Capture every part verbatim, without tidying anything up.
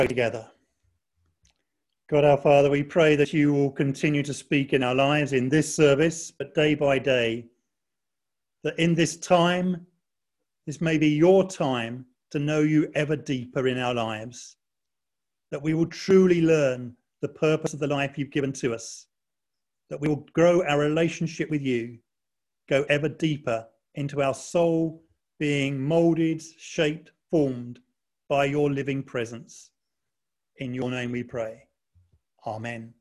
Together. God our Father, we pray that you will continue to speak in our lives in this service, but day by day, that in this time, this may be your time to know you ever deeper in our lives, that we will truly learn the purpose of the life you've given to us, that we will grow our relationship with you, go ever deeper into our soul being moulded, shaped, formed by your living presence. In your name we pray. Amen.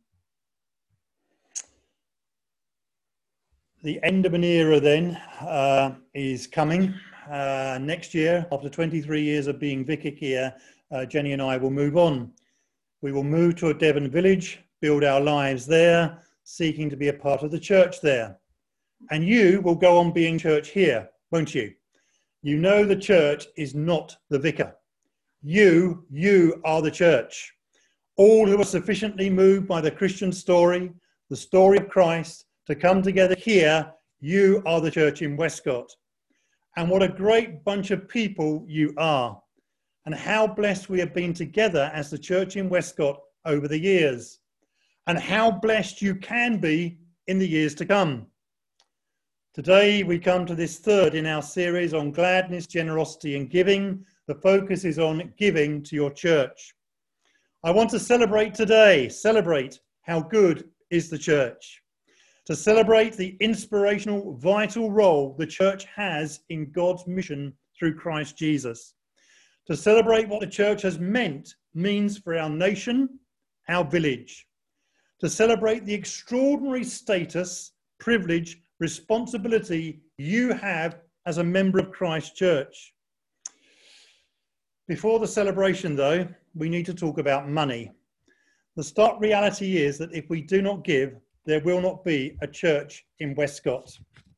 The end of an era then uh, is coming. Uh, next year, after twenty-three years of being vicar here, uh, Jenny and I will move on. We will move to a Devon village, build our lives there, seeking to be a part of the church there. And you will go on being church here, won't you? You know the church is not the vicar. You, you are the church. All who are sufficiently moved by the Christian story, the story of Christ, to come together here, you are the church in Westcott. And what a great bunch of people you are. And how blessed we have been together as the church in Westcott over the years. And how blessed you can be in the years to come. Today we come to this third in our series on gladness, generosity and giving. The focus is on giving to your church. I want to celebrate today, celebrate how good is the church. To celebrate the inspirational, vital role the church has in God's mission through Christ Jesus. To celebrate what the church has meant, means for our nation, our village. To celebrate the extraordinary status, privilege, responsibility you have as a member of Christ's church. Before the celebration, though, we need to talk about money. The stark reality is that if we do not give, there will not be a church in Westcott.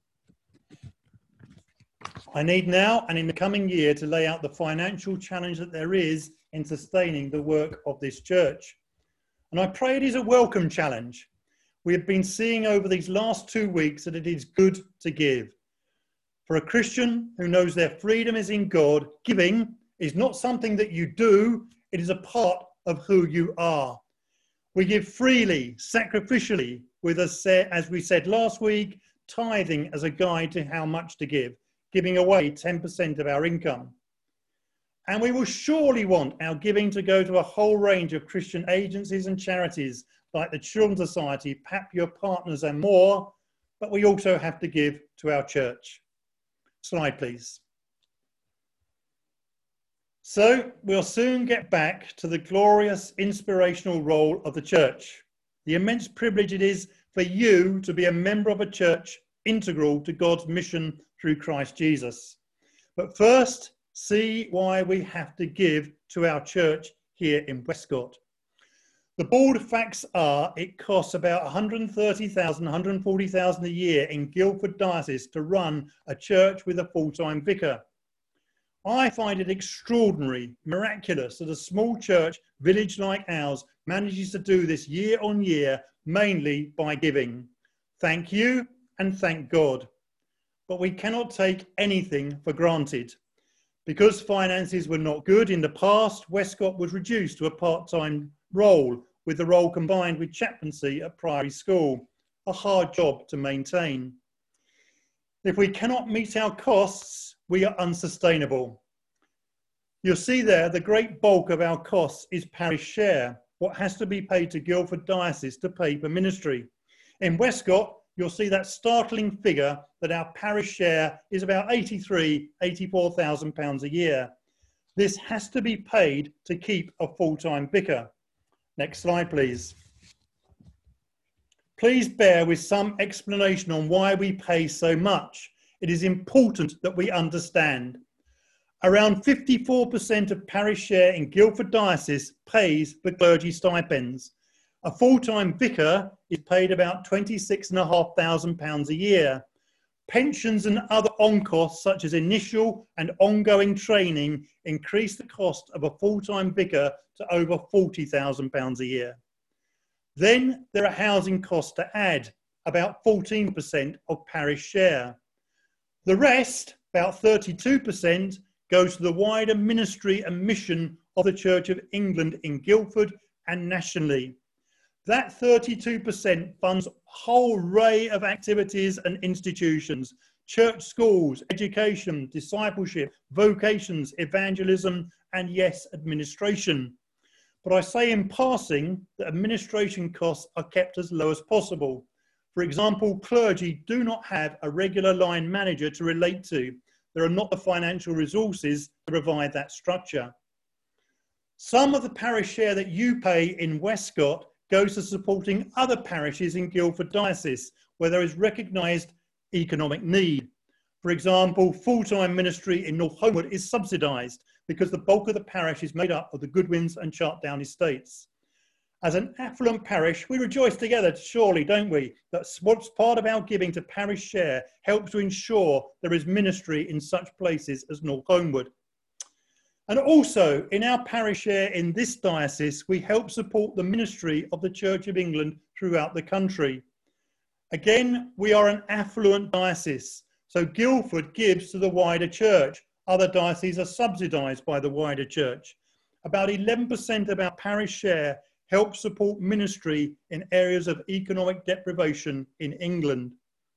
I need now and in the coming year to lay out the financial challenge that there is in sustaining the work of this church. And I pray it is a welcome challenge. We have been seeing over these last two weeks that it is good to give. For a Christian who knows their freedom is in God, giving is not something that you do, it is a part of who you are. We give freely, sacrificially, with, us, as we said last week, tithing as a guide to how much to give, giving away ten percent of our income. And we will surely want our giving to go to a whole range of Christian agencies and charities like the Children's Society, P A P, Your Partners and more, but we also have to give to our church. Slide, please. So we'll soon get back to the glorious, inspirational role of the church, the immense privilege it is for you to be a member of a church integral to God's mission through Christ Jesus. But first, see why we have to give to our church here in Westcott. The bald facts are it costs about one hundred thirty thousand, one hundred forty thousand a year in Guildford Diocese to run a church with a full-time vicar. I find it extraordinary, miraculous that a small church, village like ours, manages to do this year on year, mainly by giving. Thank you and thank God. But we cannot take anything for granted. Because finances were not good in the past, Westcott was reduced to a part-time role, with the role combined with chaplaincy at Priory School, a hard job to maintain. If we cannot meet our costs, we are unsustainable. You'll see there the great bulk of our costs is parish share, what has to be paid to Guildford Diocese to pay for ministry. In Westcott, you'll see that startling figure that our parish share is about eighty-three, eighty-four thousand pounds a year. This has to be paid to keep a full-time vicar. Next slide, please. Please bear with some explanation on why we pay so much. It is important that we understand. Around fifty-four percent of parish share in Guildford Diocese pays for clergy stipends. A full-time vicar is paid about twenty-six thousand five hundred pounds a year. Pensions and other on-costs such as initial and ongoing training increase the cost of a full-time vicar to over forty thousand pounds a year. Then there are housing costs to add, about fourteen percent of parish share. The rest, about thirty-two percent, goes to the wider ministry and mission of the Church of England in Guildford and nationally. That thirty-two percent funds a whole array of activities and institutions: church schools, education, discipleship, vocations, evangelism, and yes, administration. But I say in passing that administration costs are kept as low as possible. For example, clergy do not have a regular line manager to relate to. There are not the financial resources to provide that structure. Some of the parish share that you pay in Westcott goes to supporting other parishes in Guildford Diocese where there is recognised economic need. For example, full-time ministry in North Homewood is subsidised because the bulk of the parish is made up of the Goodwins and Chartdown estates. As an affluent parish, we rejoice together, surely, don't we, that what's part of our giving to parish share helps to ensure there is ministry in such places as North Homewood. And also, in our parish share in this diocese, we help support the ministry of the Church of England throughout the country. Again, we are an affluent diocese, so Guildford gives to the wider church. Other dioceses are subsidised by the wider church. About eleven percent of our parish share helps support ministry in areas of economic deprivation in England.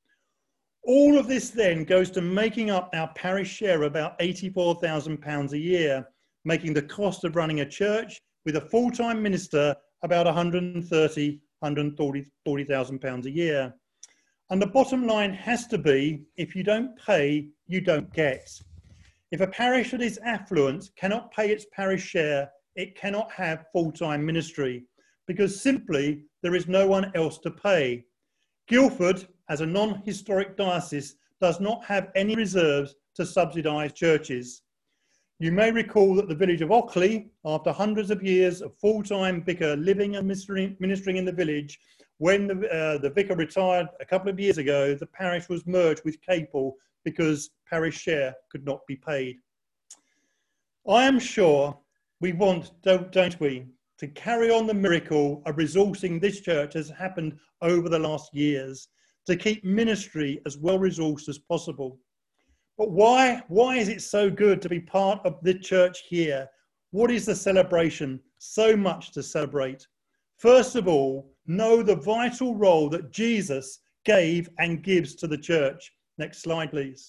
All of this then goes to making up our parish share about eighty-four thousand pounds a year, making the cost of running a church with a full-time minister about one hundred thirty, one hundred forty thousand pounds a year. And the bottom line has to be, if you don't pay, you don't get. If a parish that is affluent cannot pay its parish share, it cannot have full-time ministry, because simply there is no one else to pay. Guildford, as a non-historic diocese, does not have any reserves to subsidise churches. You may recall that the village of Ockley, after hundreds of years of full-time vicar living and ministering in the village, when the, uh, the vicar retired a couple of years ago, the parish was merged with Capel because parish share could not be paid. I am sure we want, don't, don't we, to carry on the miracle of resourcing this church as happened over the last years, to keep ministry as well resourced as possible. But why, why is it so good to be part of the church here? What is the celebration? So much to celebrate. First of all, know the vital role that Jesus gave and gives to the church. Next slide, please.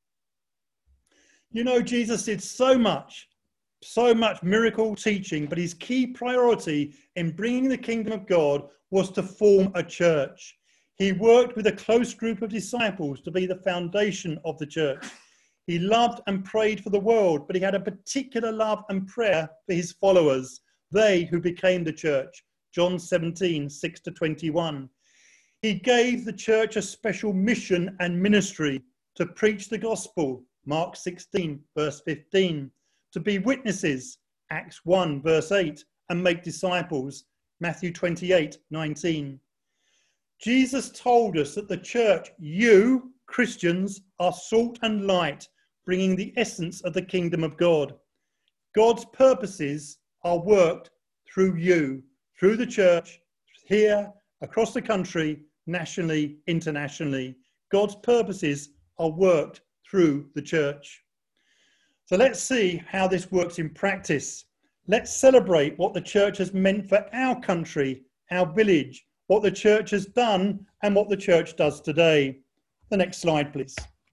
You know, Jesus did so much, so much miracle teaching, but his key priority in bringing the kingdom of God was to form a church. He worked with a close group of disciples to be the foundation of the church. He loved and prayed for the world, but he had a particular love and prayer for his followers, they who became the church. John seventeen, six to twenty-one. He gave the church a special mission and ministry to preach the gospel, Mark sixteen, verse fifteen, to be witnesses, Acts one, verse eight, and make disciples, Matthew twenty-eight, nineteen. Jesus told us that the church, you, Christians, are salt and light, bringing the essence of the kingdom of God. God's purposes are worked through you, through the church, here, across the country, nationally, internationally. God's purposes are worked through the church. So let's see how this works in practice. Let's celebrate what the church has meant for our country, our village, what the church has done and what the church does today. The next slide, please.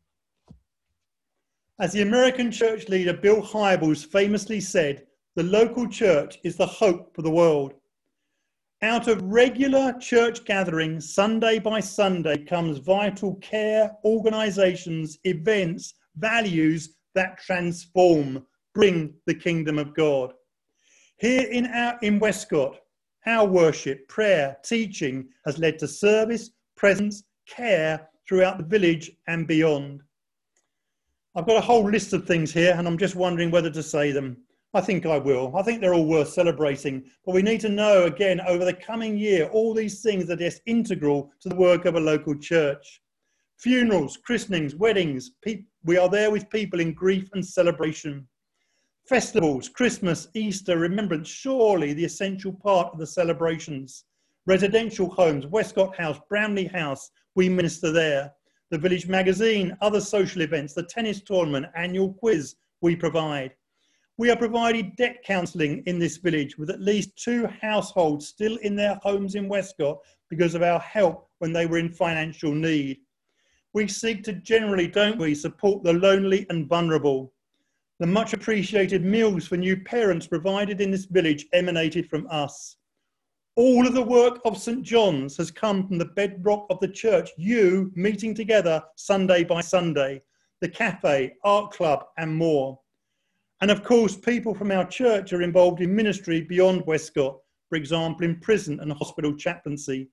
As the American church leader Bill Hybels famously said, the local church is the hope for the world. Out of regular church gatherings, Sunday by Sunday, comes vital care, organisations, events, values that transform, bring the kingdom of God. Here in, our, in Westcott, our worship, prayer, teaching has led to service, presence, care throughout the village and beyond. I've got a whole list of things here and I'm just wondering whether to say them. I think I will. I think they're all worth celebrating. But we need to know, again, over the coming year, all these things that are integral to the work of a local church. Funerals, christenings, weddings. We are there with people in grief and celebration. Festivals, Christmas, Easter, remembrance, surely the essential part of the celebrations. Residential homes, Westcott House, Bramley House, we minister there. The Village Magazine, other social events, the tennis tournament, annual quiz we provide. We have provided debt counselling in this village, with at least two households still in their homes in Westcott because of our help when they were in financial need. We seek to generally, don't we, support the lonely and vulnerable. The much appreciated meals for new parents provided in this village emanated from us. All of the work of St John's has come from the bedrock of the church, you meeting together Sunday by Sunday, the cafe, art club and more. And of course, people from our church are involved in ministry beyond Westcott, for example, in prison and hospital chaplaincy.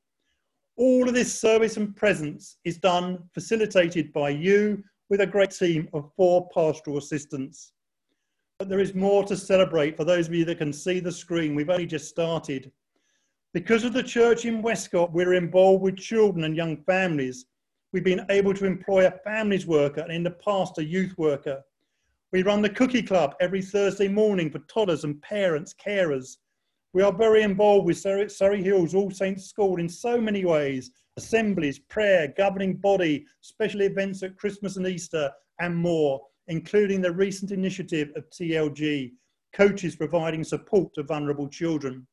All of this service and presence is done, facilitated by you, with a great team of four pastoral assistants. But there is more to celebrate for those of you that can see the screen. We've only just started. Because of the church in Westcott, we're involved with children and young families. We've been able to employ a families worker and in the past a youth worker. We run the cookie club every Thursday morning for toddlers and parents, carers. We are very involved with Surrey, Surrey Hills All Saints School in so many ways: assemblies, prayer, governing body, special events at Christmas and Easter and more, including the recent initiative of T L G, coaches providing support to vulnerable children.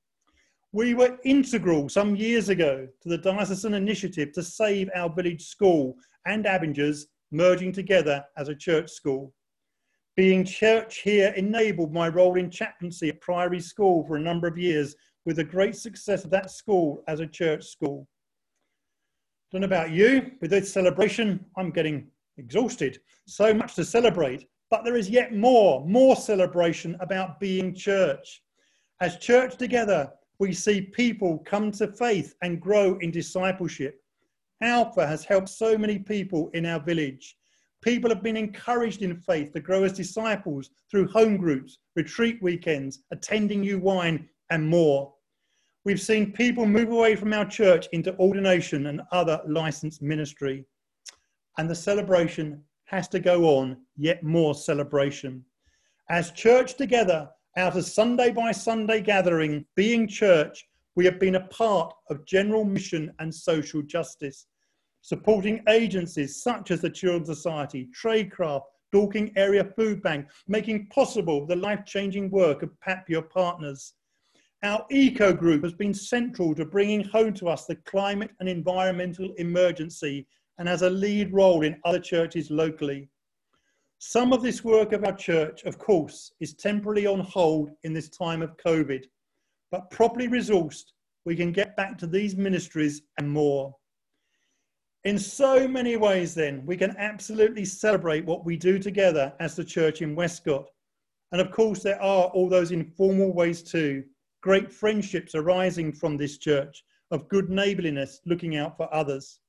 We were integral some years ago to the diocesan initiative to save our village school and Abingers merging together as a church school. Being church here enabled my role in chaplaincy at Priory School for a number of years, with the great success of that school as a church school. Don't know about you, with this celebration, I'm getting exhausted. So much to celebrate, but there is yet more, more celebration about being church. As church together, we see people come to faith and grow in discipleship. Alpha has helped so many people in our village. People have been encouraged in faith to grow as disciples through home groups, retreat weekends, attending U Wine and more. We've seen people move away from our church into ordination and other licensed ministry. And the celebration has to go on, yet more celebration. As church together, out of Sunday by Sunday gathering, being church, we have been a part of general mission and social justice, supporting agencies such as the Children's Society, Tradecraft, Dorking Area Food Bank, making possible the life-changing work of Papio Partners. Our eco group has been central to bringing home to us the climate and environmental emergency and has a lead role in other churches locally. Some of this work of our church, of course, is temporarily on hold in this time of COVID, but properly resourced, we can get back to these ministries and more. In so many ways then, we can absolutely celebrate what we do together as the church in Westcott. And of course, there are all those informal ways too, great friendships arising from this church, of good neighbourliness, looking out for others.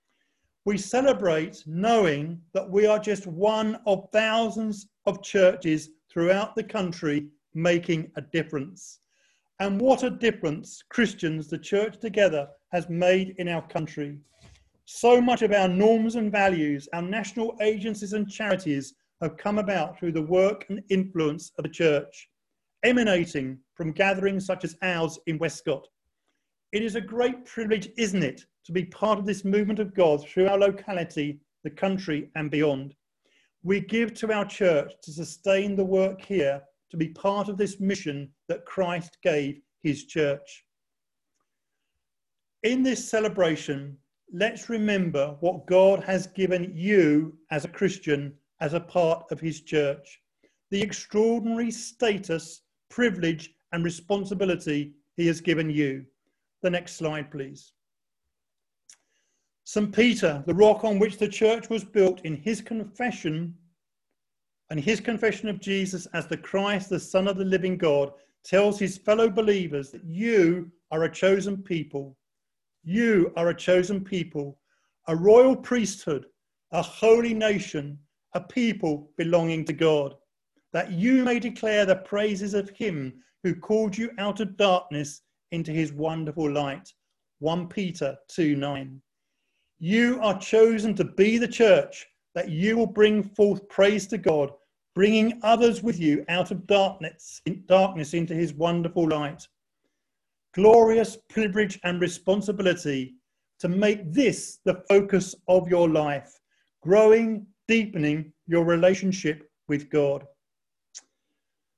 We celebrate knowing that we are just one of thousands of churches throughout the country making a difference. And what a difference Christians, the church together, has made in our country. So much of our norms and values, our national agencies and charities have come about through the work and influence of the church, emanating from gatherings such as ours in Westcott. It is a great privilege, isn't it, to be part of this movement of God through our locality, the country and beyond. We give to our church to sustain the work here, to be part of this mission that Christ gave his church. In this celebration, let's remember what God has given you as a Christian, as a part of his church, the extraordinary status, privilege and responsibility he has given you. The next slide, please. Saint Peter, the rock on which the church was built, in his confession and his confession of Jesus as the Christ, the Son of the living God, tells his fellow believers that you are a chosen people. You are a chosen people, a royal priesthood, a holy nation, a people belonging to God, that you may declare the praises of him who called you out of darkness into his wonderful light. First Peter two nine. You are chosen to be the church, that you will bring forth praise to God, bringing others with you out of darkness, darkness into his wonderful light. Glorious privilege and responsibility to make this the focus of your life, growing, deepening your relationship with God.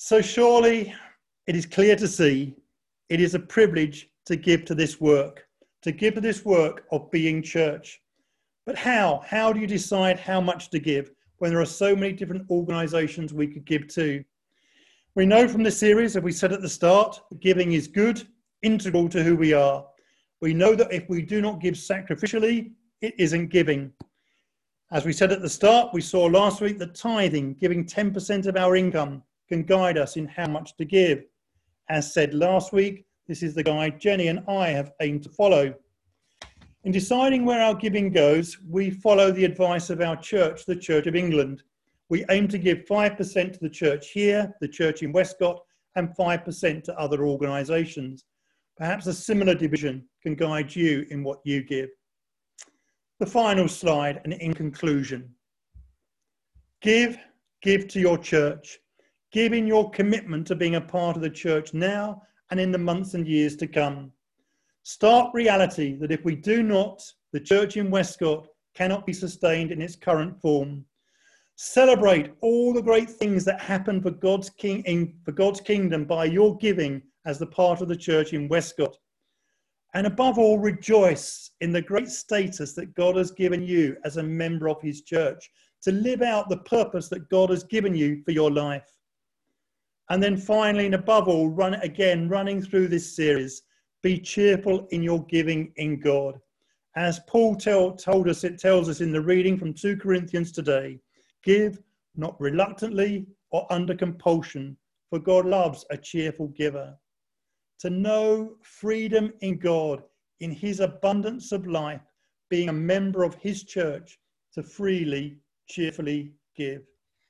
So surely it is clear to see it is a privilege to give to this work, to give to this work of being church. But how? How do you decide how much to give when there are so many different organisations we could give to? We know from this series, as we said at the start, giving is good, integral to who we are. We know that if we do not give sacrificially, it isn't giving. As we said at the start, we saw last week that tithing, giving ten percent of our income, can guide us in how much to give. As said last week, this is the guide Jenny and I have aimed to follow. In deciding where our giving goes, we follow the advice of our church, the Church of England. We aim to give five percent to the church here, the church in Westcott, and five percent to other organisations. Perhaps a similar division can guide you in what you give. The final slide, and in conclusion. Give, give to your church. Give in your commitment to being a part of the church now and in the months and years to come. Stark reality that if we do not, the church in Westcott cannot be sustained in its current form. Celebrate all the great things that happen for God's, king, in, for God's kingdom by your giving as the part of the church in Westcott. And above all, rejoice in the great status that God has given you as a member of his church to live out the purpose that God has given you for your life. And then finally, and above all, run again, running through this series, be cheerful in your giving in God. As Paul tell, told us, it tells us in the reading from Second Corinthians today, give not reluctantly or under compulsion, for God loves a cheerful giver. To know freedom in God, in his abundance of life, being a member of his church, to freely, cheerfully give.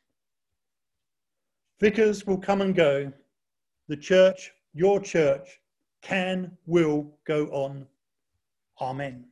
Vicars will come and go. The church, your church, can, will go on. Amen.